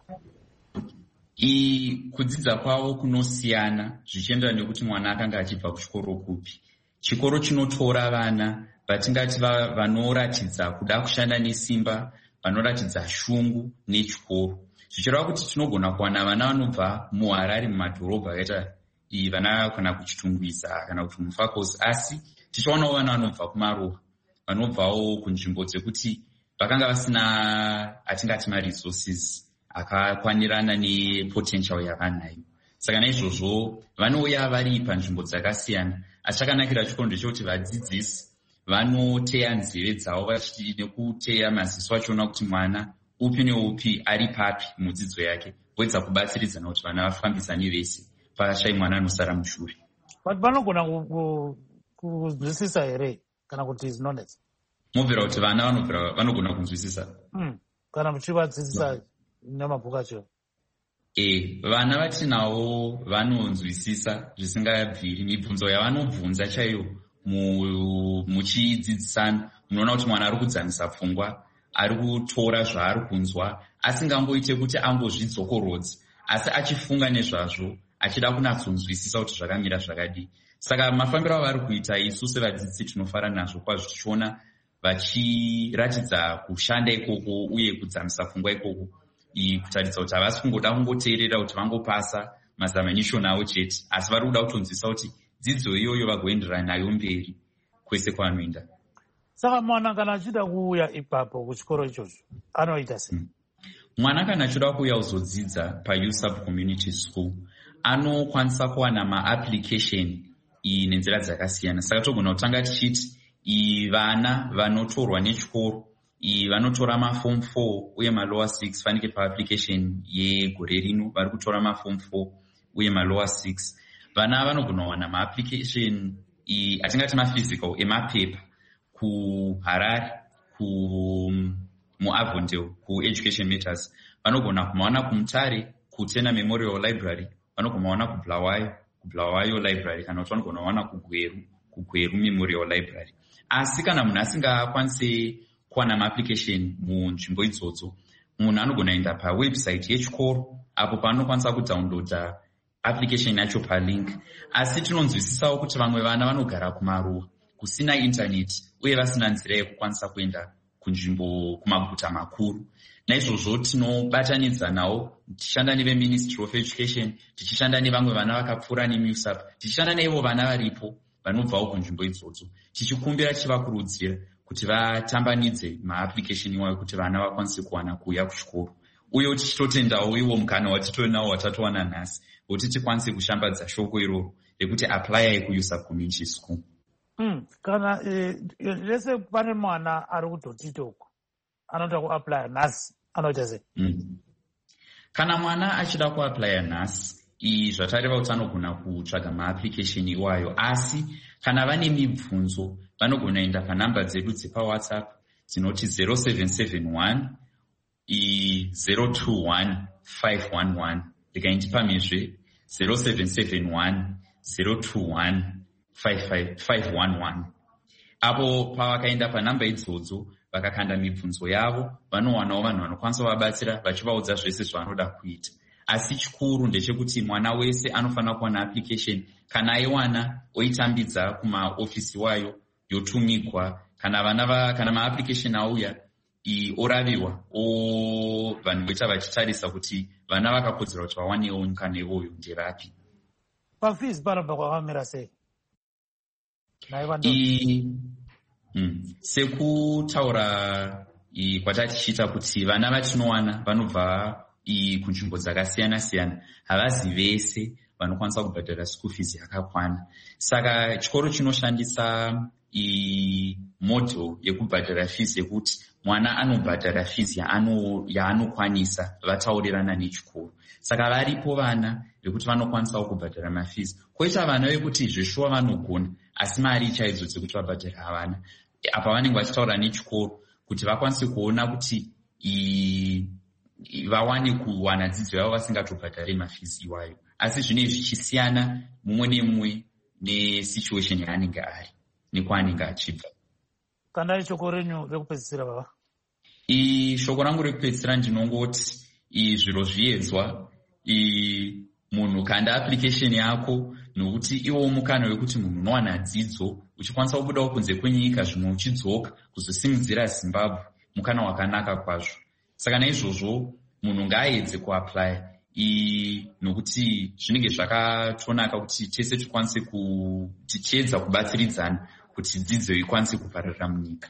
Kudzidza kwavo kunosiyana zvichienderana nekuti mwana akanga achibva kuchikoro kupi. Chikoro chinotora vana vatingati vanoratidza kuda kushanda nesimba, vanoratidza shungu nechikoro. Zvichireva kuti tinogona kuwana vana vanobva muHarare mumadhorobha akaita vana kana kuchitungwiza kana kuti muFakosi, asi tichawanawo vana vanobva kumaruwa, vanobvawo kunzvimbo dzekuti vakanga vasina atingati maresources akakwanirana nepotential yavanayo. Saka naizvozvo vanouya vari panzvimbo dzakasiyana, asi chakanakira chikoro ndechekuti vadzidzisi vanoteya nzeve dzavo nekuteya maziso vachiona kuti mwana upi neupi ari papi mudzidzo yake, voedza kubatsiridzana kuti vana vafambisane vese, pashai mwana anosara mushure. But vanogona kunzwisisa here kana kuti izinonetsa? Mobvera kuti vana vanogona kunzwisisa kana muchivadzidzisa namabhuku acho? Vana vatinawo vanonzwisisa zvisingabviri. Mibvunzo yavanobvunza chaiyo muchidzidzisana, munoona kuti mwana ari kudzamisa pfungwa, ari kutora zvaari kunzwa, asingamboite kuti ambozvidzokorodza, asi achifunga nezvazvo, achida kunatsonzwisisa kuti zvakamira zvakadii. Saka mafambiro avari kuita isu sevadzidzisi tinofara nazvo kwazvo, tichiona vachiratidza kushanda ikoko uye kudzamisa pfungwa ikoko, kutaridza kuti havasi kungoda kungoteerera kuti vangopasa mazamanishoni avo chete, asi vari kuda kutonzwisisa kuti dzidzo iyoyo vagoenderana nayo mberi kwese kwanoenda. Saka mwana kana achida kuuya ipapo kuchikoro ichocho anoita sei? Mwana kana achida kuuya kuzodzidza paUSAP Community School anokwanisa kuwana maapplication nenzira dzakasiyana. Saka togona kutanga tichiti vana vanotorwa nechikoro vanotora maform 4 uye malower 6 fanike paapplication yegore rino vari kutora maform 4 uye malower 6. Vana vanogona kuwana maapplication atingati maphysical emapepa kuHarare, muAvondale, kuEducation Matters. Vanogona kumawana kuMutare, kuTena Memorial Library, vanogona kumawana kuBulawayo Library, kana kuti vanogona kumawana kuGweru Memorial Library. Asi kana munhu asingakwanisi kuwana maapplication munzvimbo idzodzo, munhu anogona enda pawebsite yechikoro, apo paanokwanisa kudownloada application yacho palink, asi tinonzwisisawo kuti vamwe vana vanogara kumaruwa kusina intaneti uye vasina nzira yekukwanisa kuenda kunzvimbo kumaguta makuru. Naizvozvo tinobatanidza nawo tichishanda neveMinistry of Education, tichishanda nevamwe vana vakapfuura neMUSAP, tichishanda naivo vana varipo vanobvawo kunzvimbo idzodzo, tichikumbira tichivakurudzira kuti vatambanidze maapplication iwayo kuti vana vakwanise kuwana kuuya kuchikoro. Uye tichitotendawo iwo mukana watitonawo watatowana nhasi kuti tikwanise kushambadza shoko iroro rekuti applyai kuUSAP Community School. Kana lese pane mwana ari kudotitoko anoda kuapply nhasi anoita sei? Kana mwana achida kuapply nhasi, zvatareva kuti anogona kutsvaga maapplication iwayo, asi kana vane mibvunzo vanogona enda panhamba dzedu dzepaWhatsApp dzinoti 0771 021 511. Ndikaindipamizve 0771 021 511. Apo pavakaenda panhamba idzodzo vakakanda mibvunzo yavo, vanowanawo vanhu vanokwanisa kuvabatsira vachivaudza zvese zvavanoda kuita. Asi chikuru ndechekuti mwana wese anofanira kuwana application. Kana aiwana oitambidza kumaofisi wayo yotumigwa. Kana maapplication auya oraviwa vanhu voita vachitarisa kuti vana vakakodzera kuti vawanewo mukana iwoyo nderapi. Pafees parabva kwakamira sei? Sekutaura kwatati tichiita kuti vana vatinowana vanobva kunzvimbo dzakasiyana siyana, havazi vese vanokwanisa kubhadhara school fees yakakwana. Saka chikoro chinoshandisa model yekubhadhara fees yekuti mwana anobhadhara fees yaanokwanisa vataurirana nechikoro. Saka varipo vana vekuti vanokwanisa kubhadhara mafees. Koita vana vekuti zveshuwa vanogona asi mari chaidzo dzekuti vabhadhara havana. Apa vanenge vachitaura nechikoro kuti vakwanise kuona kuti vawane kuwana dzidzo yavo vasingatobhadhari mafees iwayo. Asi zvine zvichisiyana mumwe nemumwe nesituation yaanenge ari nekwaanenge achibva. Kana shoko renyu rekupedzisira baba? Shoko rangu rekupedzisira ndinongoti zviro zviedzwa, munhu kanda application yako, nokuti iwo mukana wekuti munhu unowana dzidzo uchikwanisa kubudawo kunze kwenyika zvimwe uchidzoka kuzosimudzira Zimbabwe, mukana wakanaka kwazvo. Saka naizvozvo munhu ngaaedze kuapply, nokuti zvinenge zvakatonaka kuti tese tikwanise tichiedza kubatsiridzana kuti dzidzo ikwanise kupararira munyika.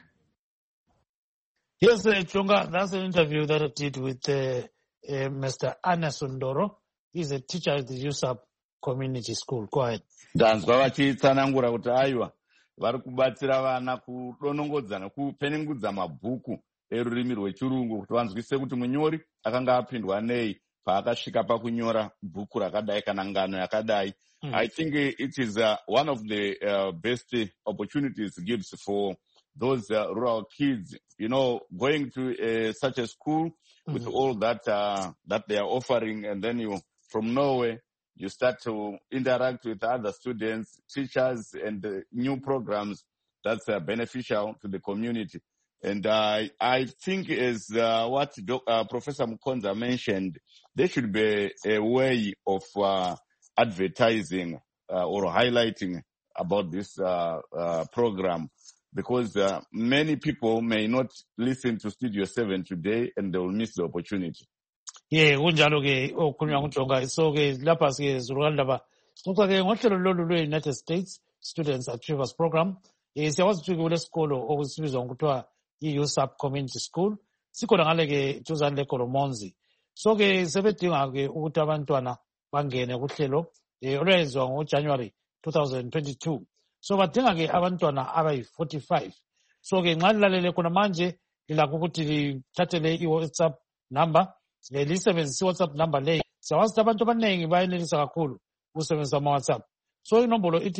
Yes, Chonga, that's an interview that I did with Mr. Anderson Ndoro. He's a teacher at the USAP Community School. Go ahead. Ndanzwa vachitsanangura kuti aiwa vari kubatsira vana kudonongodzana kupenengudza mabhuku erurimi rwechirungu kuti vanzwise kuti munyori akanga apindwa nei paakasvika pakunyora bhuku rakadai kana ngano yakadai. I think it is one of the best opportunities gives for those rural kids, going to such a school with all that that they are offering, and then from nowhere you start to interact with other students, teachers, and new programs that's beneficial to the community. And I think as what Professor Mukonza mentioned, there should be a way of advertising or highlighting about this program, because many people may not listen to Studio 7 today and they will miss the opportunity. Yeah, kunjalo ke okukhulunywa nguJonga. So ke lapha ke zurukani lapha sixoxa ke ngohlelo lolu lwe-United States Students Achievers Program. Siyakwazi ukuthi kule sikolo okusibizwa ngokuthiwa i-USAP Community School sikhona ngale ke duzane leGolomonzi. So ke sebedinga ke ukuthi abantwana bangene kuhlelo olwenziwa ngoJanuary 2022. So badinga ke abantwana abayi-45. So ke nxa lilalele khona manje lilakho ukuthi lithathele i-WhatsApp number, lisebenzisa i-WhatsApp number leyi. Siyakwazi ukuthi abantu abaningi bayenelisa kakhulu ukusebenzisa ama-WhatsApp. So inombolo ithi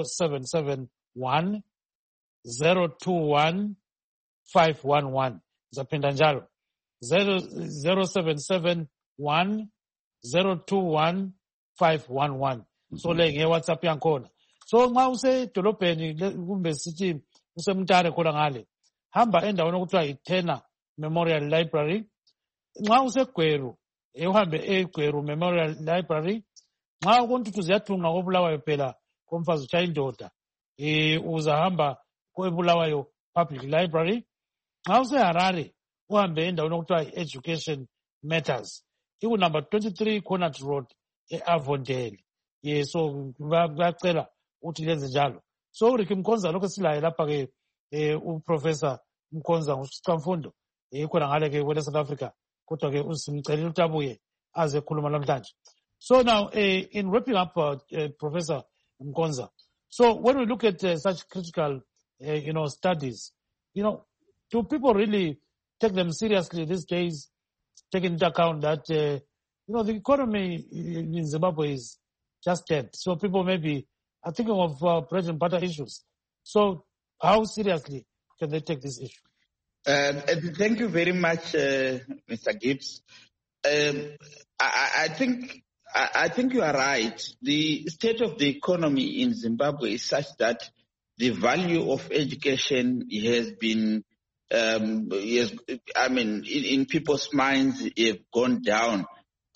0771 021 511. Ngizaphinda njalo 0771 021 511. So le nge-WhatsApp yankhona. So nxa usedolobheni kumbe sithi usemntare khona ngale, hamba endaweni okuthiwa yi-Turner Memorial Library. Nxa useGweru uhambe eGweru Memorial Library. nxa ukuthi ziyathunga koBulawayo phela komfazi utshaya indoda uzahamba koBulawayo Public Library. Nxa useHarare uhambe endaweni okuthiwa Education Matters, number 23 Connaught Road eAvondale. So bayacela ukuthi lenze njalo. So uRicky Mkhonza lokho silaye lapha ke uProfessor Mkhonza ngusiqamfundo khona ngale ke kwele South Africa, kodwa ke usimcelile ukuthi abuye aze ekhuluma namhlanje. So now in wrapping up, Professor Mkhonza, so when we look at such critical studies, do people really take them seriously these days, taking into account that the economy in Zimbabwe is just dead? So people maybe are thinking of bread and butter issues. So how seriously can they take this issue? Thank you very much, Mr. Gibbs. I think you are right. The state of the economy in Zimbabwe is such that the value of education has been, in people's minds, have gone down.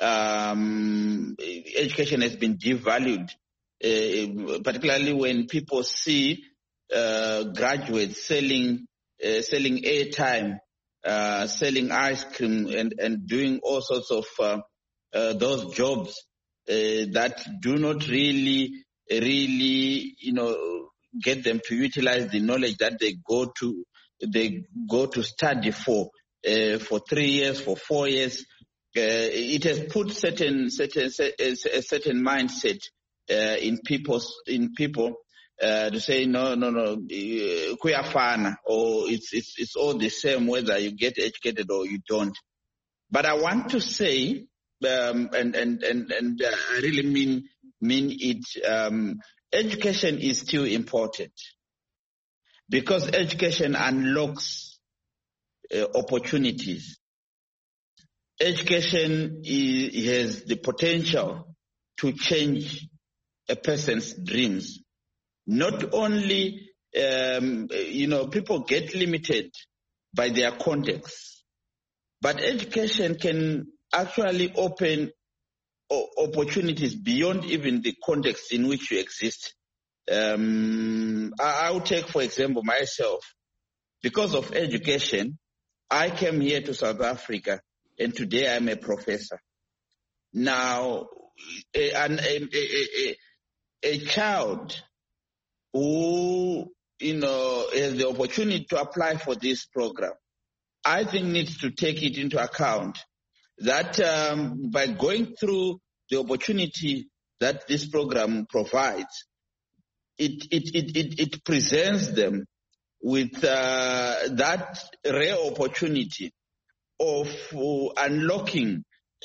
Education has been devalued, particularly when people see graduates selling airtime, selling ice cream, and doing all sorts of those jobs that do not really, get them to utilize the knowledge that they go to study for 3 years, for 4 years. It has put a certain mindset in people to say no, kuyafana, or it's all the same whether you get educated or you don't. But I want to say, and I really mean it. Education is still important because education unlocks opportunities. Education has the potential to change a person's dreams. Not only, people get limited by their context, but education can actually open opportunities beyond even the context in which you exist. I'll take, for example, myself. Because of education, I came here to South Africa, and today I'm a professor. Now, a child who, has the opportunity to apply for this program, I think needs to take it into account that by going through the opportunity that this program provides, it presents them with that rare opportunity of unlocking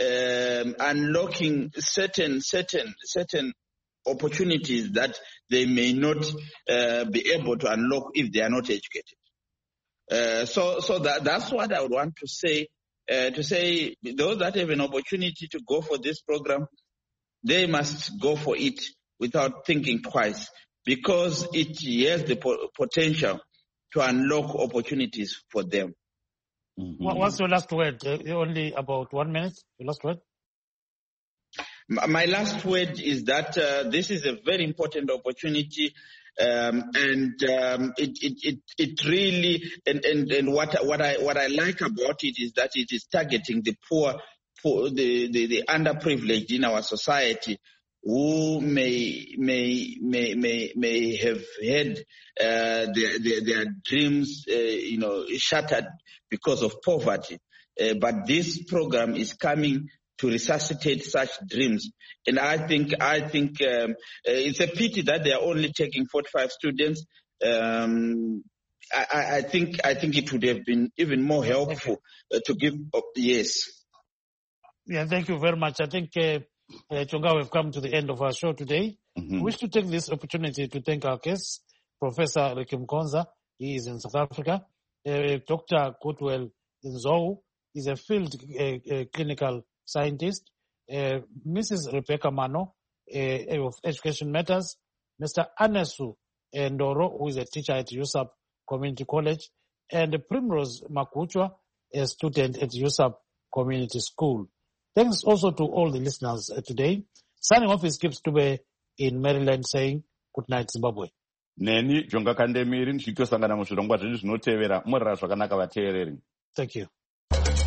certain opportunities that they may not be able to unlock if they are not educated. So that's what I would want to say. Those that have an opportunity to go for this program, they must go for it without thinking twice, because it has the potential to unlock opportunities for them. Mm-hmm. What's your last word? Only about 1 minute. Your last word? My last word is that this is a very important opportunity. It really and what I like about it is that it is targeting the poor, the underprivileged in our society, who may have had their dreams shattered because of poverty. But this program is coming to resuscitate such dreams. And I think it's a pity that they are only taking 45 students. I think it would have been even more helpful to give up. Yes. Yeah, thank you very much. I think, Chonga, we've come to the end of our show today. Mm-hmm. We wish to take this opportunity to thank our guest, Professor Ricky Mkhonza. He is in South Africa. Dr. Goodwill Nzou is a field clinical scientist. Mrs. Rebecca Mano of Education Matters. Mr. Anesu Ndoro, who is a teacher at USAP Community College. And Primrose Makuchwa, a student at USAP Community School. Thanks also to all the listeners today. Signing off is Gibbs Dube in Maryland saying good night, Zimbabwe. Neni Jonga Kandemiri ndichitosangana muzvirongwa zvedu zvinotevera. Murara zvakanaka vateereri. Thank you.